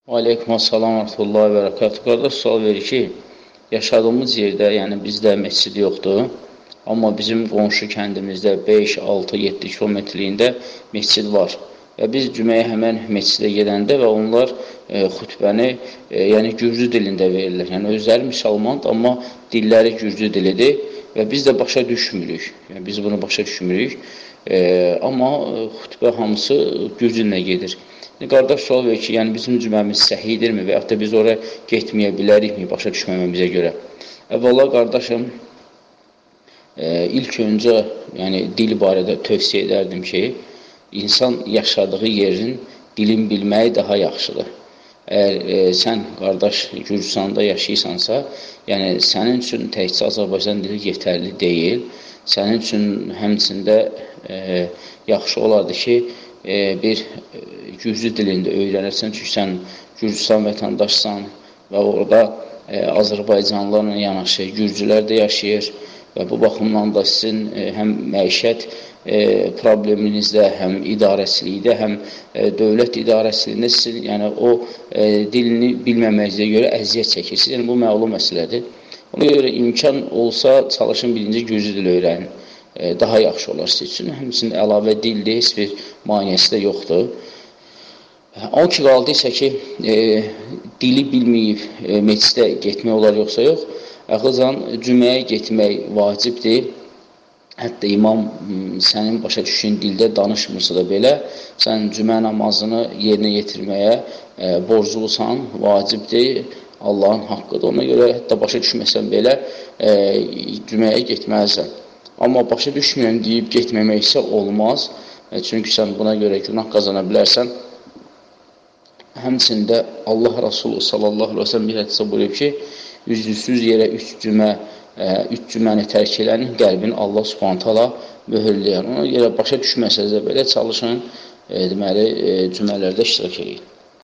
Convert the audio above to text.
Aleykum assalam və rəhmətullahi və bərəkatuhu. Qardaş sual verir ki, yaşadığımız yerdə, yəni bizdə məscid yoxdur, amma bizim qonşu kəndimizdə 5, 6, 7 kilometrliyində məscid var. Və biz cüməyə həmən məscidə gedəndə və onlar xütbəni yəni gürcü dilində verirlər. Yəni özləri müsəlmandır, amma dilləri gürcü dilidir və biz də başa düşmürük. Yəni biz bunu başa düşmürük. Amma xütbə hamısı gürcü dilinə gedir. Qardaş sual verir ki, yəni bizim cüməmiz səhidirmi və yaxud da biz oraya getməyə bilərikmi, başa düşməməmizə görə? Əvvəla qardaşım, ilk öncə yəni, dil barədə tövsiyə edərdim ki, insan yaşadığı yerin dilin bilməyi daha yaxşıdır. Əgər sən, qardaş, Gürcüstanda yaşayırsansa, yəni sənin üçün təkcə Azərbaycan dili yetərli deyil, sənin üçün həmçində yaxşı olardı ki, bir gürcü dilində öyrənirsən, çünki sən Gürcüstan vətəndaşsan və orada Azərbaycanlılarla yanaşı gürcülər də yaşayır və bu baxımdan da sizin həm məişət probleminizdə, həm idarəçilikdə, həm dövlət idarəçiliyində sizin yəni, o dilini bilməməyinizə görə əziyyət çəkirsiniz. Yəni, bu məlum məsələdir. Ona görə imkan olsa, çalışın birinci gürcü dili öyrənin. Daha yaxşı olar sizin üçün. Həmçinin əlavə dildir, heç bir maneəsi də yoxdur. O ki, qaldıysa ki, dili bilməyib meclisdə getmək olar yoxsa yox, əxlıcan cüməyə getmək vacibdir. Hətta imam sənin başa düşdüyün dildə danışmırsa da belə, sən cümə namazını yerinə yetirməyə borclusan, vacibdir, Allahın haqqıdır. Ona görə hətta başa düşməsən belə cüməyə getməlisən. Amma başa düşməyən deyib getməmək isə olmaz. Çünki sən buna görə günah qazana bilərsən. Həmçində Allah Rasulü sallallahu aleyhi ve sellem bir hədisə buyurub ki, üzlüsüz yerə üç cüməni tərk elənin qəlbini Allah subhanət hala möhürləyər. Ona görə başa düşməsəz də belə çalışın, deməli, cümələrdə iştirak edin.